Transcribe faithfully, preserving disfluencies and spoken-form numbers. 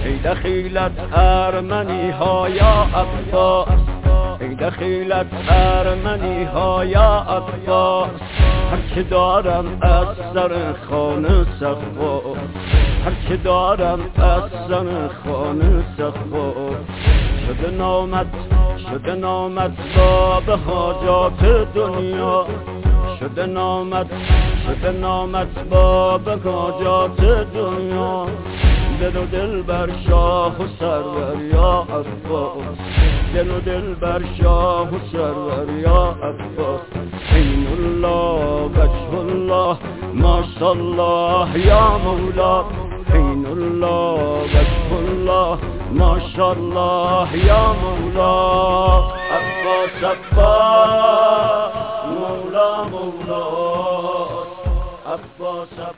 ای دخیلت ارمنی ها یا عباس، ای دخیلت ارمنی ها یا عباس. هر که دارم از سر خانه صفا، هر که دارم از سر خانه صفا. شده نامت شده نامت باب حاجات دنیا، شده نامت شده نامت باب حاجات دنیا. دل و دل بر شاه و سرور یا عباس، دل و دل بر شاه و سرور یا عباس. عین الله وجه الله ماشاءالله یا مولا، عین الله وجه الله ماشاءالله یا مولا. عباس عباس مولا مولا، عباس عباس